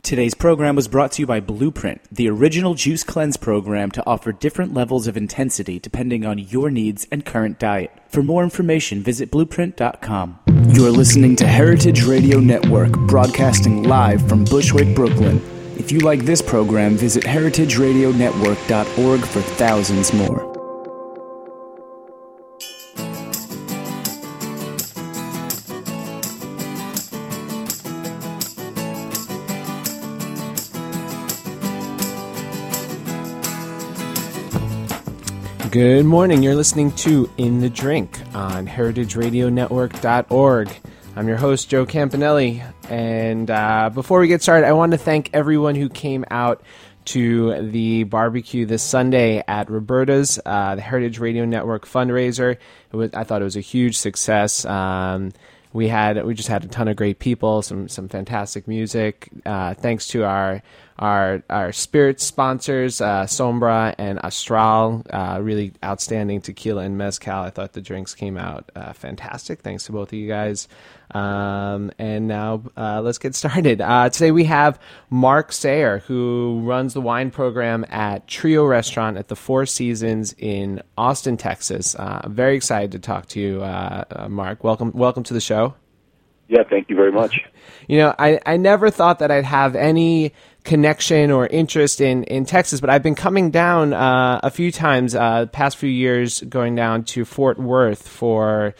Today's program was brought to you by Blueprint, the original juice cleanse program to offer different levels of intensity depending on your needs and current diet. For more information, visit blueprint.com. You're listening to Heritage Radio Network, broadcasting live from Bushwick, Brooklyn. If you like this program, visit heritageradionetwork.org for thousands more. Good morning. You're listening to In the Drink on heritageradionetwork.org. I'm your host, Joe Campanelli. And before we get started, I want to thank everyone who came out to the barbecue this Sunday at Roberta's, the Heritage Radio Network fundraiser. I thought it was a huge success. We just had a ton of great people, some fantastic music. Thanks to our spirit sponsors, Sombra and Astral, really outstanding tequila and mezcal. I thought the drinks came out fantastic. Thanks to both of you guys. And now let's get started. Today we have Mark Sayer, who runs the wine program at Trio Restaurant at the Four Seasons in Austin, Texas. I'm very excited to talk to you, Mark. Welcome to the show. Yeah, thank you very much. You know, I never thought that I'd have any connection or interest in Texas, but I've been coming down a few times past few years, going down to Fort Worth for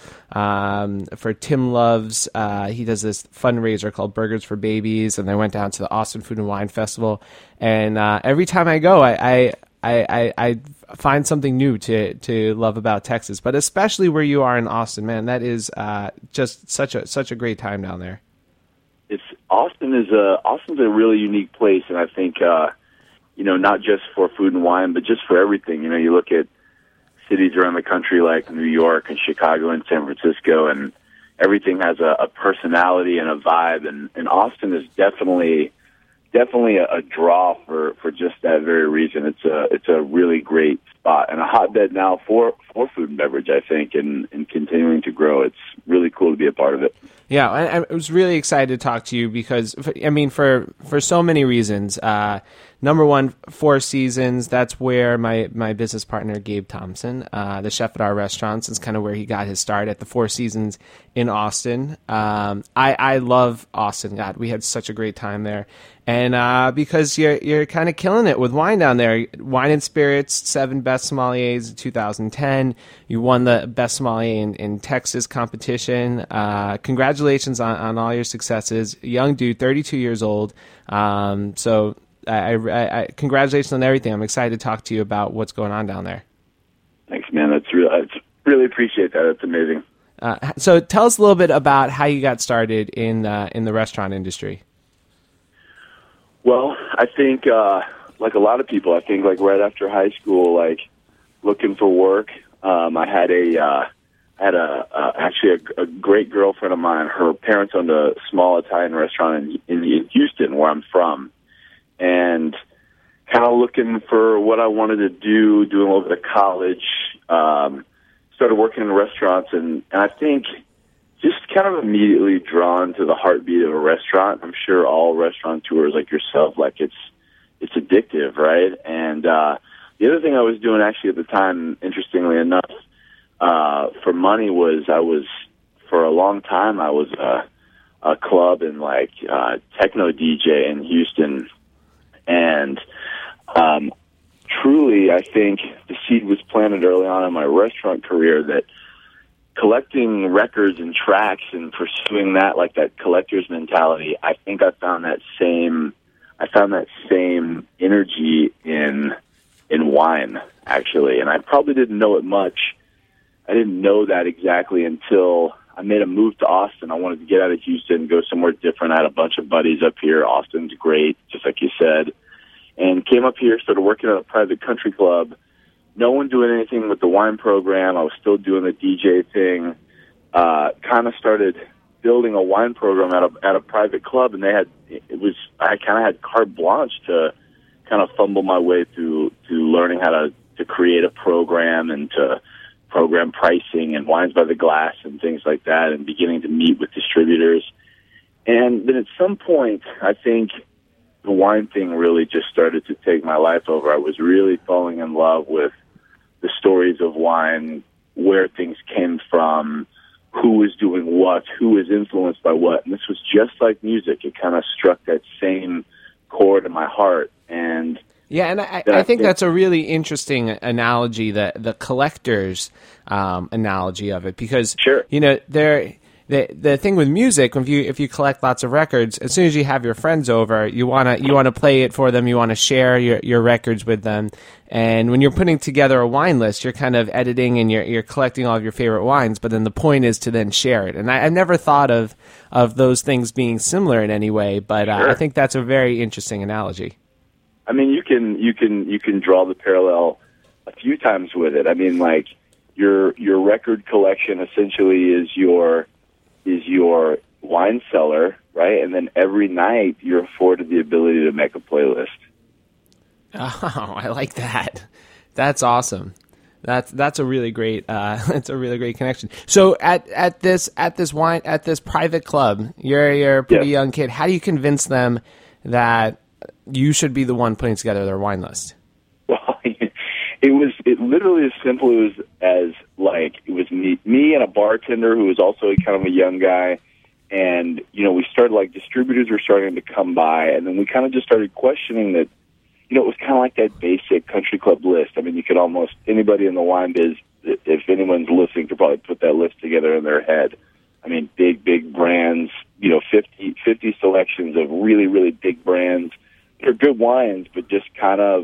Tim Love's. He does this fundraiser called Burgers for Babies, and I went down to the Austin Food and Wine Festival. And every time I go, I find something new to love about Texas, but especially where you are in Austin, man. That is just such a great time down there. Austin's a really unique place, and I think not just for food and wine, but just for everything. You know, you look at cities around the country like New York and Chicago and San Francisco, and everything has a personality and a vibe, and Austin is definitely a draw for just that very reason. It's a really great spot and a hotbed now for food and beverage, I think, and continuing to grow. It's really cool to be a part of it. Yeah, I was really excited to talk to you because, I mean, for so many reasons. Number one, Four Seasons, that's where my business partner, Gabe Thompson, the chef at our restaurants, is kind of where he got his start at the Four Seasons in Austin. I love Austin. God, we had such a great time there. And because you're kind of killing it with wine down there. Wine and Spirits, 7 Best Sommeliers in 2010. You won the Best Sommelier in Texas competition. Congratulations on all your successes. Young dude, 32 years old. So I congratulations on everything. I'm excited to talk to you about what's going on down there. Thanks, man. I really appreciate that. It's amazing. So tell us a little bit about how you got started in the restaurant industry. Well, I think like a lot of people, I think like right after high school, like looking for work, I had actually a great girlfriend of mine. Her parents owned a small Italian restaurant in Houston, where I'm from. And kind of looking for what I wanted to do, doing a little bit of college, started working in restaurants, and I think just kind of immediately drawn to the heartbeat of a restaurant. I'm sure all restaurateurs like yourself, like it's addictive, right? And the other thing I was doing actually at the time, interestingly enough, for money was for a long time I was a club and like techno DJ in Houston. And truly, I think the seed was planted early on in my restaurant career that collecting records and tracks and pursuing that, like that collector's mentality, I think I found that same energy in wine, actually. And I probably didn't know it much. I didn't know that exactly until I made a move to Austin. I wanted to get out of Houston, go somewhere different. I had a bunch of buddies up here. Austin's great, just like you said. And came up here, started working at a private country club. No one doing anything with the wine program. I was still doing the DJ thing. Kind of started building a wine program at a private club, and I kind of had carte blanche to kind of fumble my way through learning how to create a program and to program pricing and wines by the glass and things like that, and beginning to meet with distributors. And then at some point, I think the wine thing really just started to take my life over. I was really falling in love with the stories of wine, where things came from, who was doing what, who was influenced by what. And this was just like music. It kind of struck that same chord in my heart. And yeah, and I think that's a really interesting analogy, the collector's analogy of it, because sure. The thing with music, if you collect lots of records, as soon as you have your friends over, you wanna play it for them, you want to share your records with them, and when you're putting together a wine list, you're kind of editing and you're collecting all of your favorite wines, but then the point is to then share it. And I've never thought of those things being similar in any way, but sure. I think that's a very interesting analogy. I mean, you can draw the parallel a few times with it. I mean, like your record collection essentially is your wine cellar, right? And then every night you're afforded the ability to make a playlist. Oh, I like that. That's awesome. That's a really great that's a really great connection. So at this private club, you're a pretty young kid. How do you convince them that you should be the one putting together their wine list? Well, it literally as simple as like it was me and a bartender who was also kind of a young guy, and we started, like, distributors were starting to come by, and then we kind of just started questioning that. It was kind of like that basic country club list. I mean, you could almost anybody in the wine biz, if anyone's listening, could probably put that list together in their head. I mean, big brands, 50 selections of really, really big brands. They're good wines, but just kind of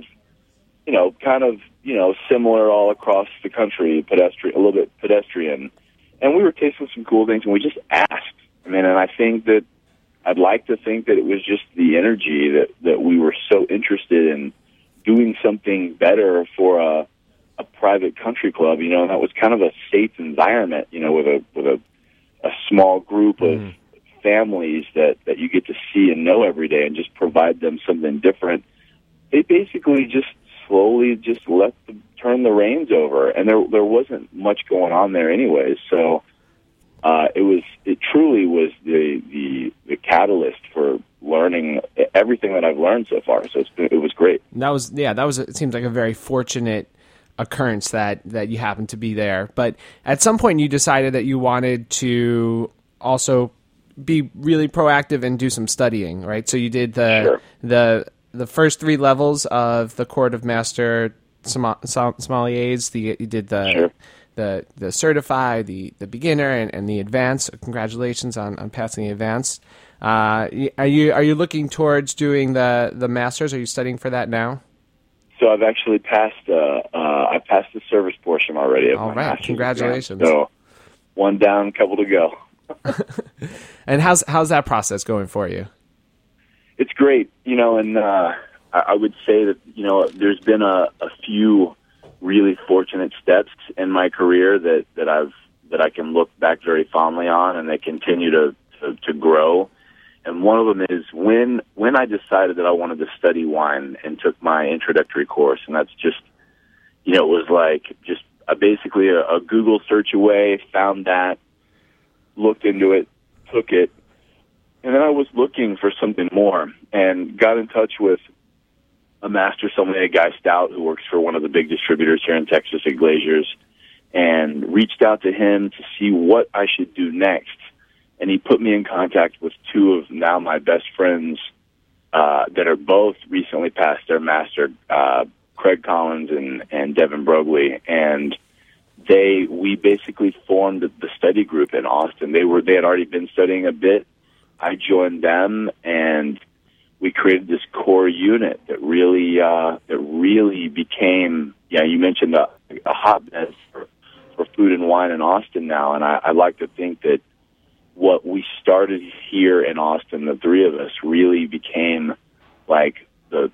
similar all across the country, a little bit pedestrian. And we were tasting some cool things, and we just asked. I mean, and I'd like to think that it was just the energy that we were so interested in doing something better for a private country club, and that was kind of a safe environment, with a small group of families that you get to see and know every day, and just provide them something different. They basically just slowly just turn the reins over, and there wasn't much going on there anyways. So it truly was the catalyst for learning everything that I've learned so far. So it was great. It seems like a very fortunate occurrence that you happened to be there. But at some point you decided that you wanted to also be really proactive and do some studying, right? So you did the first 3 levels of the Court of Master Sommeliers. You did the certified, the beginner, and the advanced. Congratulations on passing the advanced. Are you looking towards doing the masters? Are you studying for that now? So I've actually passed. I passed the service portion already. All right, congratulations. Exam. So one down, couple to go. And how's that process going for you? It's great, and I would say that there's been a few really fortunate steps in my career that I can look back very fondly on, and they continue to grow. And one of them is when I decided that I wanted to study wine and took my introductory course, and that's just it was like just basically a Google search away, found that, looked into it, took it, and then I was looking for something more and got in touch with a master sommelier, Guy Stout, who works for one of the big distributors here in Texas at Glaziers, and reached out to him to see what I should do next. And he put me in contact with 2 of now my best friends that are both recently past their master, Craig Collins and Devin Brogley. And we basically formed the study group in Austin. They had already been studying a bit. I joined them, and we created this core unit that really became, you mentioned a hotbed for food and wine in Austin now. And I like to think that what we started here in Austin, the 3 of us, really became like the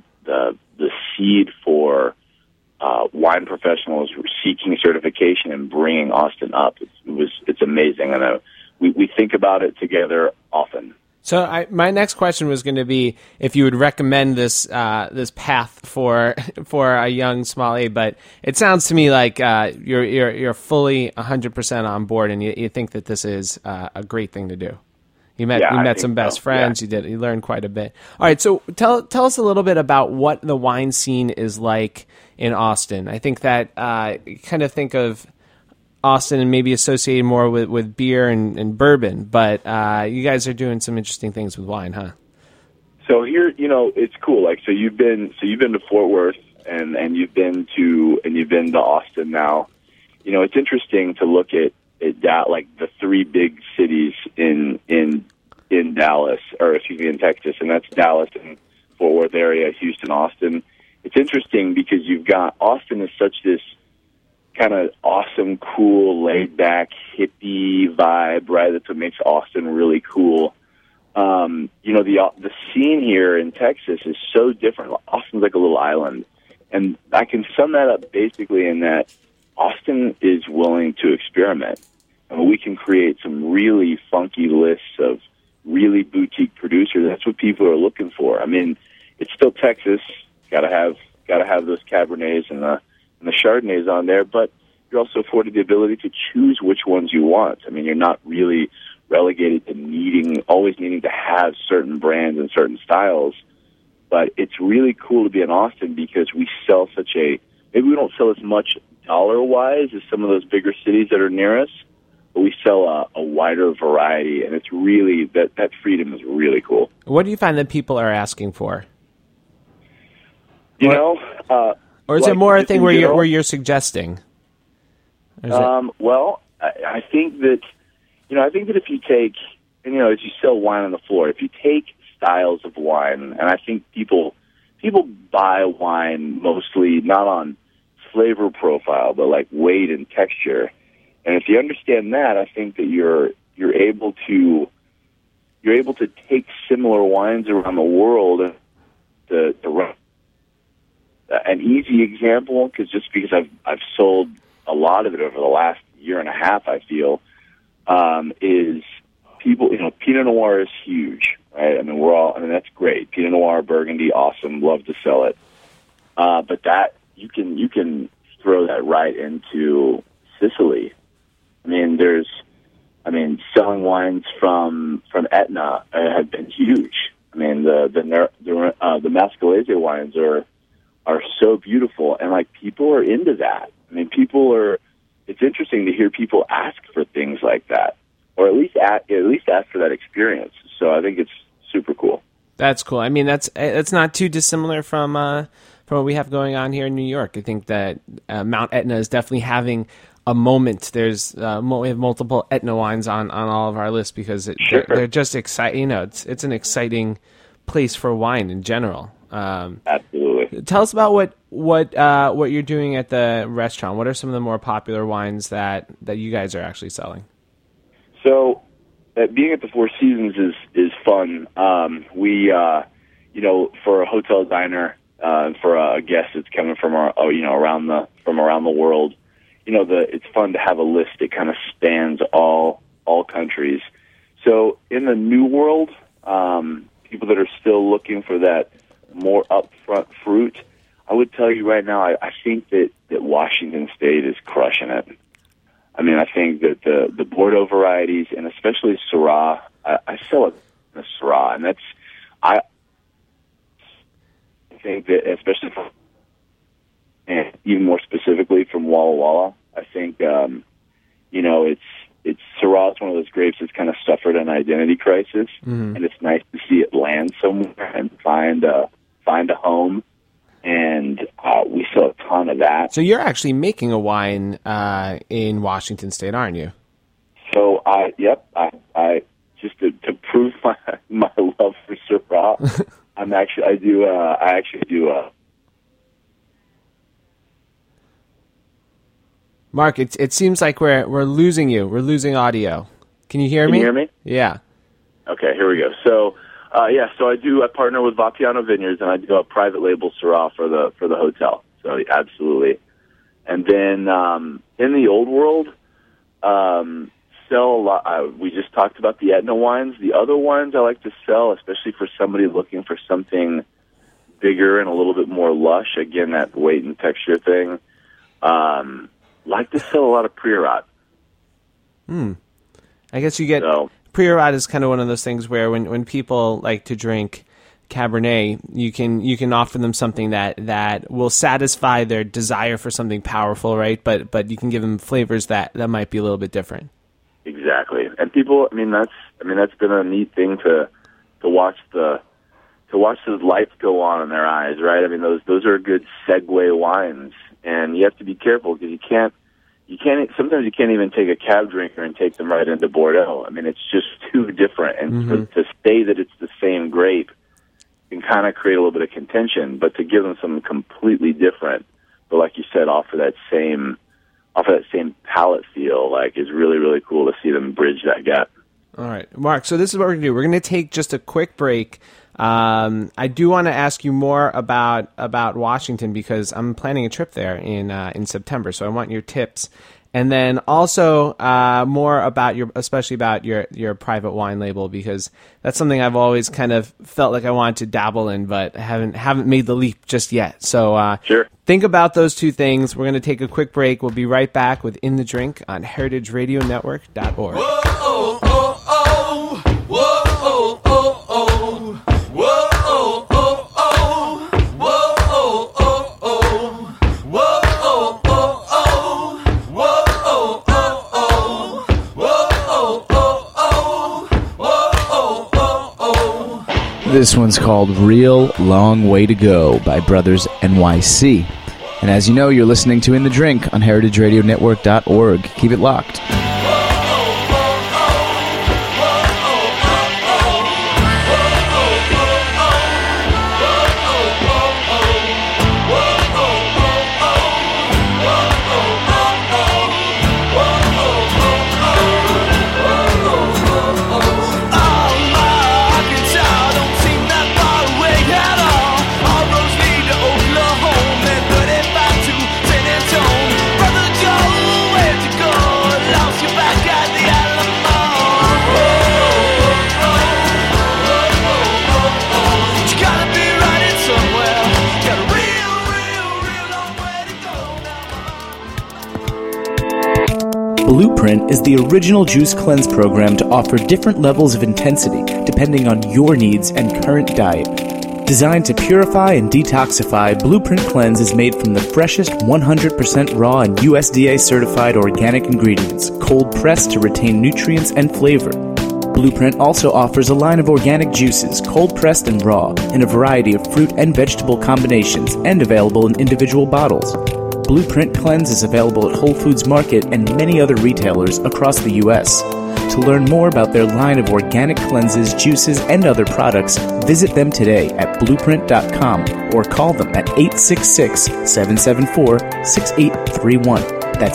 seed for wine professionals seeking certification and bringing Austin up. It's amazing, and we think about it together often. So my next question was going to be if you would recommend this path for a young sommelier, but it sounds to me like you're fully 100% on board, and you think that this is a great thing to do. You met some best friends. Yeah. You learned quite a bit. All right, so tell us a little bit about what the wine scene is like in Austin. I think that you kind of think of Austin and maybe associated more with beer and bourbon, but you guys are doing some interesting things with wine, huh? So here, it's cool. Like, so you've been to Fort Worth and you've been to Austin now. It's interesting to look at that, like the three big cities in Dallas, or excuse me, in Texas, and that's Dallas and Fort Worth area, Houston, Austin. It's interesting because you've got Austin is such this kind of awesome, cool, laid back, hippie vibe, right? That's what makes Austin really cool. The scene here in Texas is so different. Austin's like a little island, and I can sum that up basically in that Austin is willing to experiment. And we can create some really funky lists of really boutique producers. That's what people are looking for. I mean, it's still Texas. Got to have those Cabernets and the Chardonnays on there, but you're also afforded the ability to choose which ones you want. I mean, you're not really relegated to always needing to have certain brands and certain styles. But it's really cool to be in Austin because we sell maybe we don't sell as much dollar-wise as some of those bigger cities that are near us, but we sell a wider variety, and it's really, that freedom is really cool. What do you find that people are asking for? Or is it more a thing where you're suggesting? Well, I think that if you take, as you sell wine on the floor, if you take styles of wine, and I think people buy wine mostly not on flavor profile, but like weight and texture. And if you understand that, I think that you're able to take similar wines around the world and to run. An easy example, because I've sold a lot of it over the last year and a half, I feel, is people. Pinot Noir is huge, right? I mean, that's great. Pinot Noir, Burgundy, awesome. Love to sell it. But that you can throw that right into Sicily. Selling wines from Etna have been huge. I mean, the Mascalese wines are so beautiful, and like people are into that. I mean, it's interesting to hear people ask for things like that, or at least ask for that experience. So I think it's super cool. That's cool. I mean, that's not too dissimilar from what we have going on here in New York. I think that Mount Etna is definitely having a moment. We have multiple Etna wines on all of our lists because they're just exciting. It's an exciting place for wine in general. Absolutely. Tell us about what you're doing at the restaurant. What are some of the more popular wines that you guys are actually selling? So, being at the Four Seasons is fun. We for a hotel diner, for a guest that's coming from around the world, it's fun to have a list that kind of spans all countries. So in the New World, people that are still looking for that more upfront fruit, I would tell you right now, I think that Washington State is crushing it. I mean, I think that the Bordeaux varieties, and especially Syrah, I sell it in a Syrah, and I think that especially and even more specifically from Walla Walla, I think it's Syrah is one of those grapes that's kind of suffered an identity crisis, and it's nice to see it land somewhere and find a home. And we sell a ton of that. So you're actually making a wine in Washington State, aren't you? So I just to prove my love for Syrah, I actually do. Mark, it seems like we're losing you. We're losing audio. Can you hear me? Can you hear me? Yeah. Okay, here we go. So. So I partner with Vapiano Vineyards, and I do a private label Syrah for the hotel. So absolutely. And then in the old world, sell a lot. We just talked about the Etna wines. The other wines I like to sell, especially for somebody looking for something bigger and a little bit more lush. Again, that weight and texture thing. Like to sell a lot of Priorat. I guess you get Prix Rot is kind of one of those things where when people like to drink Cabernet, you can offer them something that will satisfy their desire for something powerful, right? But you can give them flavors that might be a little bit different. Exactly. And people, that's been a neat thing to watch the lights go on in their eyes, right? I mean, those are good segue wines, and you have to be careful because you can't. Sometimes you can't even take a cab drinker and take them right into Bordeaux. I mean, it's just too different. And to say that it's the same grape can kind of create a little bit of contention. But to give them something completely different, but like you said, offer that same palate feel, like, is really, really cool to see them bridge that gap. All right, Mark. So this is what we're gonna do. We're gonna take just a quick break. I do want to ask you more about Washington because I'm planning a trip there in September. So I want your tips, and then also more about especially about your private wine label, because that's something I've always kind of felt like I wanted to dabble in, but haven't made the leap just yet. So sure. Think about those two things. We're going to take a quick break. We'll be right back with In the Drink on heritageradionetwork.org. Whoa, oh, oh, oh. Whoa, oh, oh, oh. Whoa, oh, oh, oh. Whoa, oh, oh, oh. Whoa, oh, oh, oh. Whoa, oh, oh, oh. Whoa, oh, oh, oh. Whoa, oh, oh, oh. This one's called Real Long Way to Go by Brothers NYC. And as you know, you're listening to In the Drink on heritageradionetwork.org. Keep it locked. Blueprint is the original juice cleanse program to offer different levels of intensity depending on your needs and current diet. Designed to purify and detoxify, Blueprint Cleanse is made from the freshest 100% raw and USDA certified organic ingredients, cold pressed to retain nutrients and flavor. Blueprint also offers a line of organic juices, cold pressed and raw, in a variety of fruit and vegetable combinations and available in individual bottles. Blueprint Cleanse is available at Whole Foods Market and many other retailers across the U.S. To learn more about their line of organic cleanses, juices, and other products, visit them today at blueprint.com or call them at 866-774-6831. That's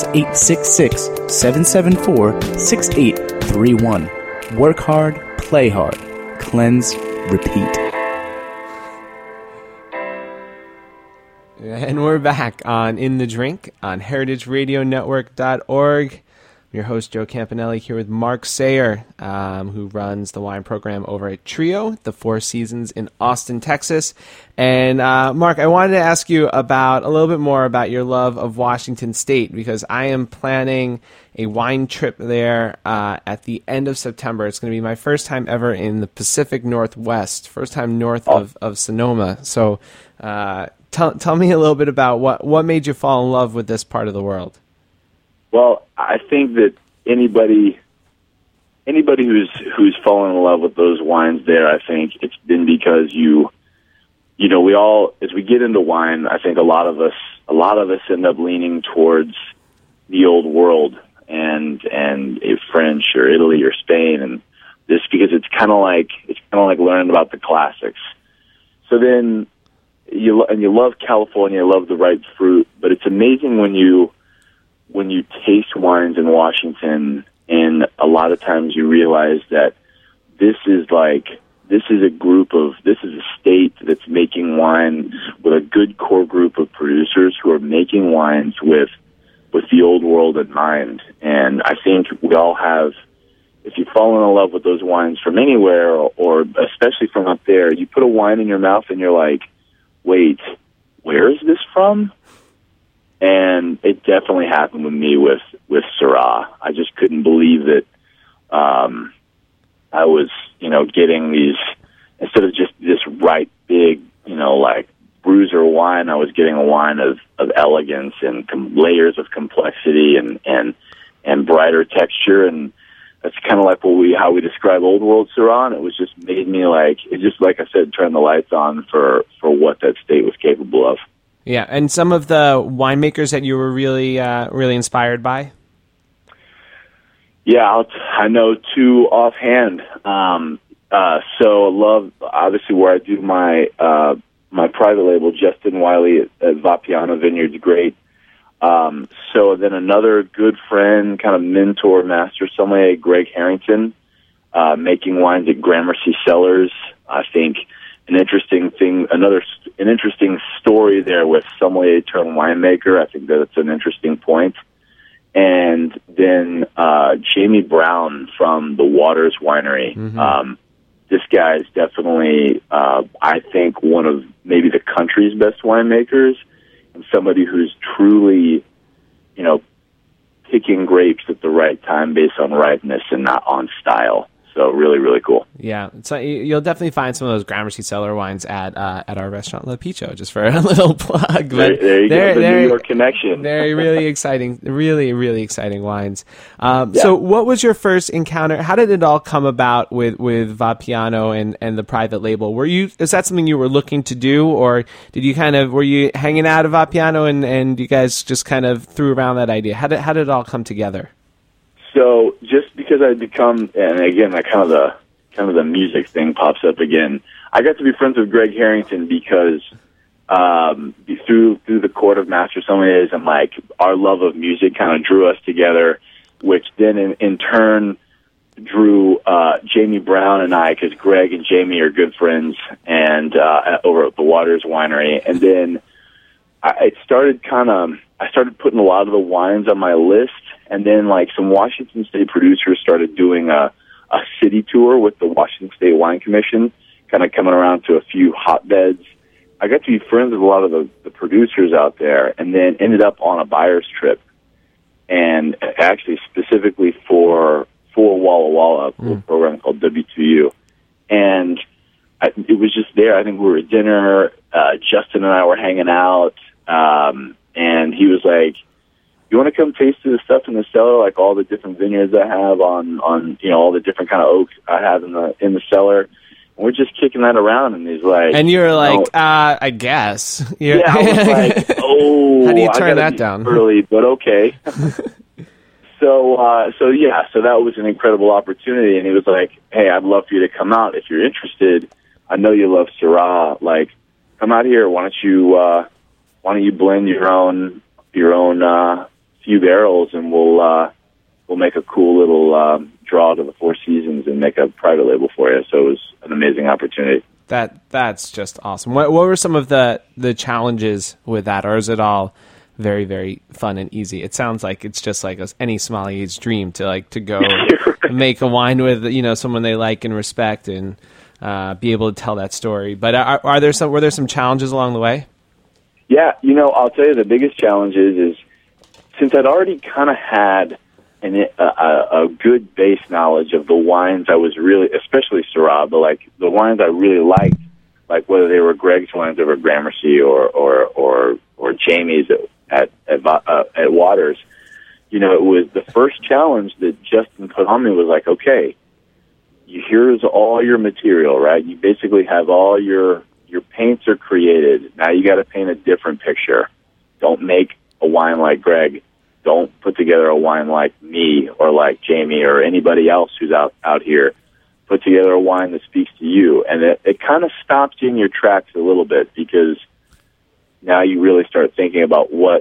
866-774-6831. Work hard, play hard, cleanse, repeat. And we're back on In the Drink on heritageradionetwork.org. I'm your host, Joe Campanelli, here with Mark Sayer, who runs the wine program over at Trio, the Four Seasons in Austin, Texas. And Mark, I wanted to ask you a little bit more about your love of Washington State, because I am planning a wine trip there at the end of September. It's going to be my first time ever in the Pacific Northwest, first time north of Sonoma. So tell me a little bit about what made you fall in love with this part of the world. Well, I think that anybody who's fallen in love with those wines there, I think it's been because we all, as we get into wine, I think a lot of us end up leaning towards the old world and French or Italy or Spain, and this because it's kind of like learning about the classics. So then you love California, you love the ripe fruit, but it's amazing when you taste wines in Washington, and a lot of times you realize that this is a state that's making wine with a good core group of producers who are making wines with the old world in mind. And I think we all have, if you've fallen in love with those wines from anywhere, or especially from up there, you put a wine in your mouth and you're like, wait, where is this from? And it definitely happened with me with Syrah. I just couldn't believe that I was, getting these, instead of just this right big, like bruiser wine, I was getting a wine of elegance and layers of complexity and brighter texture. And that's kind of like how we describe Old World Syrah. And it was just made me like I said, turn the lights on for what that state was capable of. Yeah. And some of the winemakers that you were really, really inspired by? Yeah, I know two offhand. So I love, obviously, where I do my private label, Justin Wiley at Vapiano Vineyards, great. So then another good friend, kind of mentor, master sommelier, Greg Harrington, making wines at Gramercy Cellars. I think an interesting story there with sommelier turned winemaker. I think that's an interesting point. And then Jamie Brown from the Waters Winery. Mm-hmm. This guy is definitely, I think, one of maybe the country's best winemakers, and somebody who's truly, picking grapes at the right time based on ripeness and not on style. So really, really cool. Yeah, so you'll definitely find some of those Gramercy cellar wines at our restaurant La Picho, just for a little plug. But there you go, the New York connection. They're really exciting, really, really exciting wines. So what was your first encounter? How did it all come about with Vapiano and the private label? Is that something you were looking to do, or were you hanging out at Vapiano and you guys just kind of threw around that idea? How did it all come together? So just because I'd become, and again, that kind of the music thing pops up again. I got to be friends with Greg Harrington because through the court of master sommeliers, and like our love of music kind of drew us together, which then in turn drew Jamie Brown and I, because Greg and Jamie are good friends, and over at the Waters Winery, and then I started putting a lot of the wines on my list. And then, like, some Washington State producers started doing a city tour with the Washington State Wine Commission, kind of coming around to a few hotbeds. I got to be friends with a lot of the producers out there, and then ended up on a buyer's trip, and actually specifically for Walla Walla, a program called W2U. And it was just there. I think we were at dinner. Justin and I were hanging out, and he was like, "You want to come taste the stuff in the cellar, like all the different vineyards I have on all the different kind of oaks I have in the cellar?" And we're just kicking that around, and he's like, and you're like, I guess. Yeah, I was like, oh, how do you turn that down? Early, but okay. So that was an incredible opportunity, and he was like, "Hey, I'd love for you to come out if you're interested. I know you love Syrah. Like, come out here. Why don't you blend your own few barrels, and we'll make a cool little draw to the Four Seasons and make a private label for you." So it was an amazing opportunity. That's just awesome. What were some of the challenges with that, or is it all very, very fun and easy? It sounds like it's just like any sommelier's dream to go Right. make a wine with someone they like and respect, and be able to tell that story. But were there some challenges along the way? Yeah, I'll tell you the biggest challenge is since I'd already kind of had a good base knowledge of the wines I was really, especially Syrah, but like the wines I really liked, like whether they were Greg's wines over Gramercy or Jamie's at Waters, it was the first challenge that Justin put on me was like, okay, here's all your material, right? You basically have all your paints are created. Now you got to paint a different picture. Don't make a wine like Greg. Don't put together a wine like me or like Jamie or anybody else who's out here. Put together a wine that speaks to you. And it kind of stops you in your tracks a little bit, because now you really start thinking about what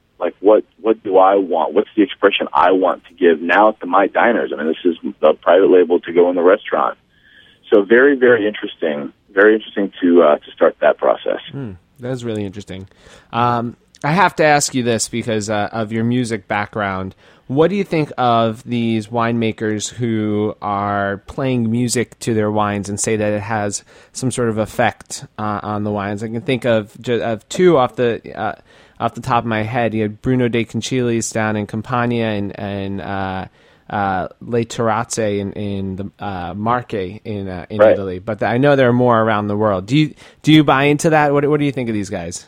do I want? What's the expression I want to give now to my diners? I mean, this is a private label to go in the restaurant. So very, very interesting. Very interesting to start that process. That is really interesting. I have to ask you this because of your music background. What do you think of these winemakers who are playing music to their wines and say that it has some sort of effect on the wines? I can think of two off the top of my head. You had Bruno De Conciliis down in Campania, and Le Terrazze in the Marche in Right. Italy, but I know there are more around the world. Do you buy into that? What do you think of these guys?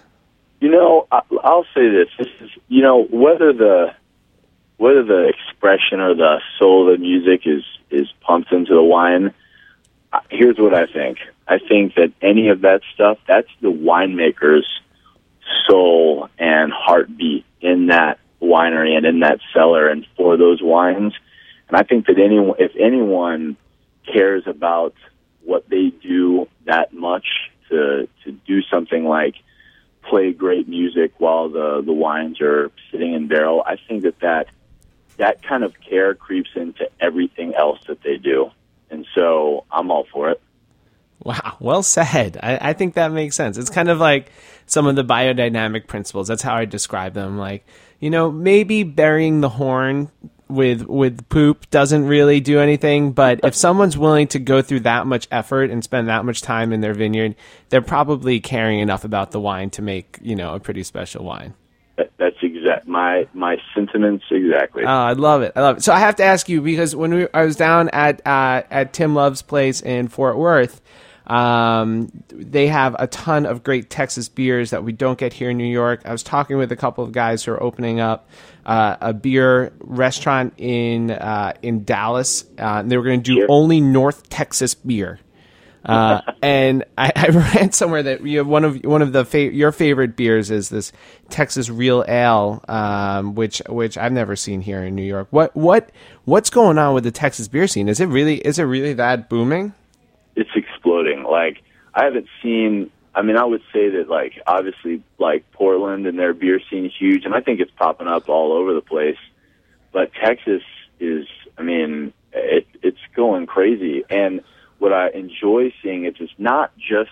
I'll say this. This is, whether the expression or the soul of the music is pumped into the wine. Here's what I think. I think that any of that stuff, that's the winemaker's soul and heartbeat in that winery and in that cellar and for those wines. And I think that if anyone cares about what they do that much to do something like play great music while the wines are sitting in barrel, I think that kind of care creeps into everything else that they do. And so I'm all for it. Wow, well said. I think that makes sense. It's kind of like some of the biodynamic principles. That's how I describe them. Like, maybe burying the horn with poop doesn't really do anything, but if someone's willing to go through that much effort and spend that much time in their vineyard, they're probably caring enough about the wine to make, a pretty special wine. That's exact my sentiments exactly. Oh, I love it. So I have to ask you, because when I was down at Tim Love's place in Fort Worth, they have a ton of great Texas beers that we don't get here in New York. I was talking with a couple of guys who are opening up a beer restaurant in Dallas. They were going to do only North Texas beer. And I read somewhere that you have one of your favorite beers is this Texas Real Ale, which I've never seen here in New York. What's going on with the Texas beer scene? Is it really that booming? It's exploding. Like, I haven't seen. I mean, I would say that, like, obviously, like, Portland and their beer scene is huge, and I think it's popping up all over the place. But Texas is, I mean, it's going crazy. And what I enjoy seeing is it's not just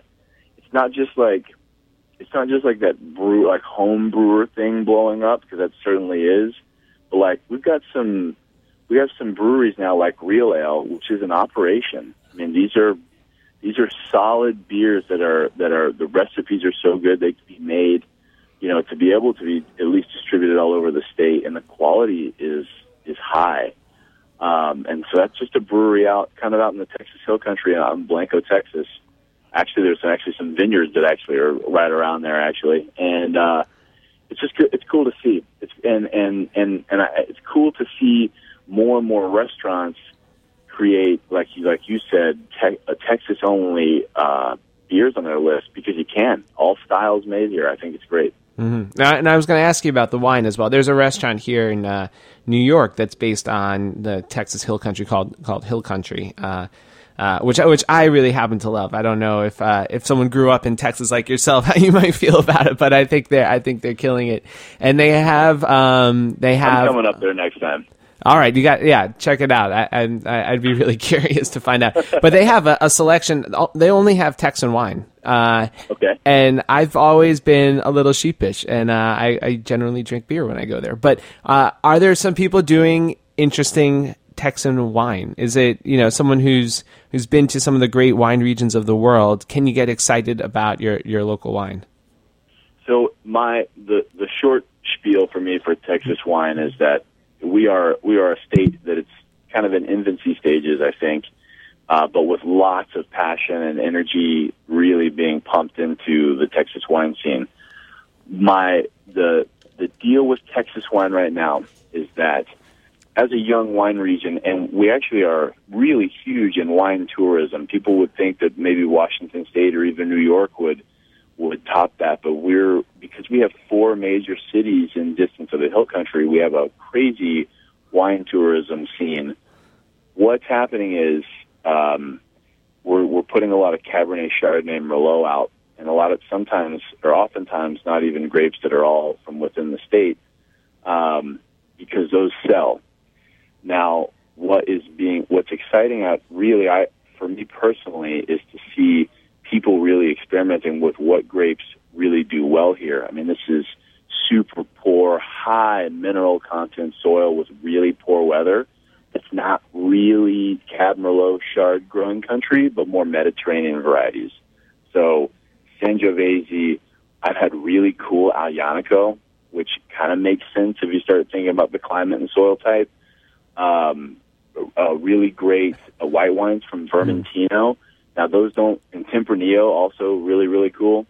like that home brewer thing blowing up, because that certainly is. But like, we have some breweries now, like Real Ale, which is an operation. I mean, these are solid beers that are the recipes are so good they can be made, to be able to be at least distributed all over the state, and the quality is high. And so that's just a brewery out in the Texas Hill Country, out in Blanco, Texas. Actually, there's some vineyards that actually are right around there, actually, and it's just good. It's cool to see. It's cool to see more and more restaurants create, like you said, a Texas-only beers on their list, because you can. All styles made here. I think it's great. Mm-hmm. And I was going to ask you about the wine as well. There's a restaurant here in New York that's based on the Texas Hill Country called Hill Country, which I really happen to love. I don't know if someone grew up in Texas like yourself, how you might feel about it, but I think they're killing it. And they have I'm coming up there next time. All right, check it out. I'd be really curious to find out. But they have a selection. They only have Texan wine. Okay. And I've always been a little sheepish, and I generally drink beer when I go there. But are there some people doing interesting Texan wine? Is it someone who's been to some of the great wine regions of the world? Can you get excited about your local wine? So the short spiel for me for Texas wine is that we are a state that it's kind of in infancy stages, I think, but with lots of passion and energy really being pumped into the Texas wine scene. The deal with Texas wine right now is that as a young wine region, and we actually are really huge in wine tourism. People would think that maybe Washington State or even New York would top that, but because we have 4 major cities in distance of the Hill Country, we have a crazy wine tourism scene. What's happening is we're putting a lot of Cabernet, Chardonnay, and Merlot out, and oftentimes not even grapes that are all from within the state, because those sell. Now, what's exciting for me personally is to see people really experimenting with what grapes really do well here. I mean, this is super poor, high mineral content soil with really poor weather. It's not really Cab Merlot Chard growing country, but more Mediterranean varieties. So Sangiovese, I've had really cool Aglianico, which kind of makes sense if you start thinking about the climate and soil type. really great white wines from Vermentino. Now, those don't, and Tempranillo, also really, really cool.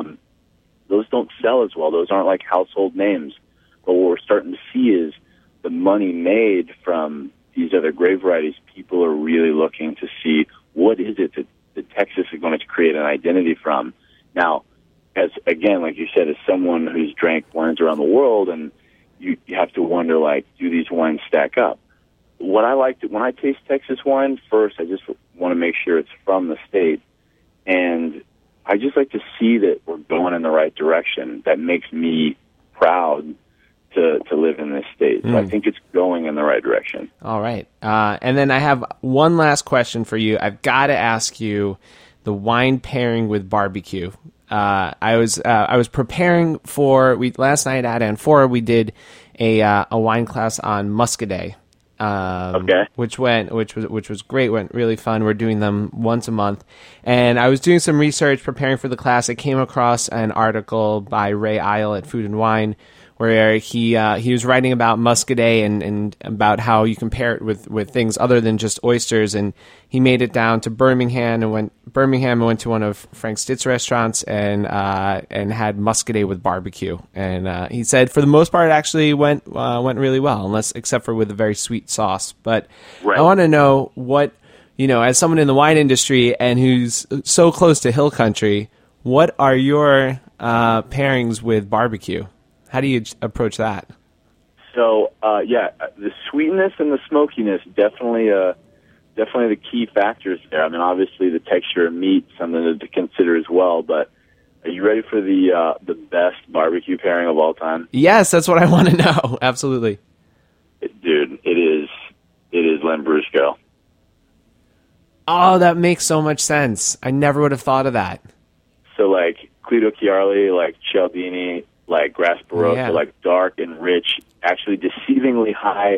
Those don't sell as well. Those aren't like household names. But what we're starting to see is the money made from these other grape varieties. People are really looking to see what is it that Texas is going to create an identity from. Now, as again, like you said, as someone who's drank wines around the world, and you have to wonder, like, do these wines stack up? What I like to, when I taste Texas wine, first, I just want to make sure it's from the state. And I just like to see that we're going in the right direction. That makes me proud to live in this state. So I think it's going in the right direction. All right. And then I have one last question for you. I've got to ask you the wine pairing with barbecue. I was preparing for, last night at Amphora, we did a wine class on Muscadet. Which was great, went really fun. We're doing them once a month. And I was doing some research preparing for the class. I came across an article by Ray Isle at Food and Wine where he was writing about Muscadet and about how you compare it with things other than just oysters. And he made it down to Birmingham and went to one of Frank Stitt's restaurants and had Muscadet with barbecue. And he said for the most part it actually went really well, except for with a very sweet sauce. But right. I want to know what, as someone in the wine industry and who's so close to hill country, what are your pairings with barbecue? How do you approach that? So, the sweetness and the smokiness definitely the key factors there. I mean, obviously the texture of meat, something to consider as well. But are you ready for the best barbecue pairing of all time? Yes, that's what I want to know. Absolutely, dude. It is Lambrusco. Oh, that makes so much sense. I never would have thought of that. So, like Clito Chiarli, like Cialdini, like Grass Barossa, like dark and rich, actually deceivingly high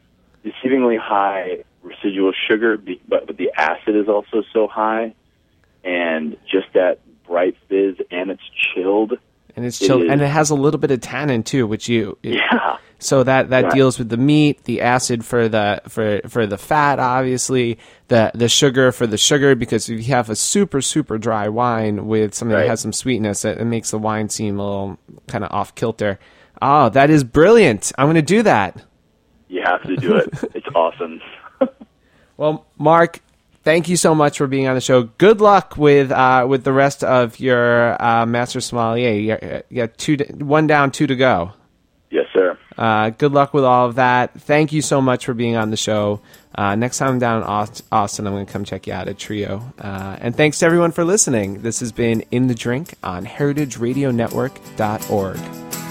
residual sugar, but the acid is also so high, and just that bright fizz, and it's chilled. And and it has a little bit of tannin too, so that deals with the meat, the acid for the fat, obviously, the sugar for the sugar, because if you have a super, super dry wine with something that has some sweetness, it makes the wine seem a little kind of off kilter. Oh, that is brilliant. I'm going to do that. You have to do it. It's awesome. Well, Mark, thank you so much for being on the show. Good luck with the rest of your Master Sommelier. You got 1 down, 2 to go. Yes, sir. Good luck with all of that. Thank you so much for being on the show. Next time I'm down in Austin, I'm going to come check you out at Trio. And thanks to everyone for listening. This has been In the Drink on heritageradionetwork.org.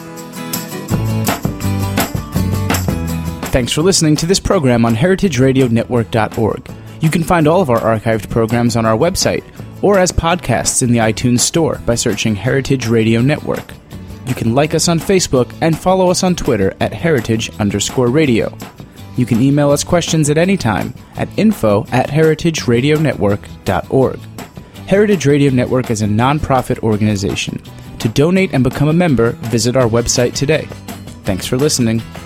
Thanks for listening to this program on heritageradionetwork.org. You can find all of our archived programs on our website or as podcasts in the iTunes Store by searching Heritage Radio Network. You can like us on Facebook and follow us on Twitter at @heritage_radio. You can email us questions at any time at info@heritageradionetwork.org. Heritage Radio Network is a nonprofit organization. To donate and become a member, visit our website today. Thanks for listening.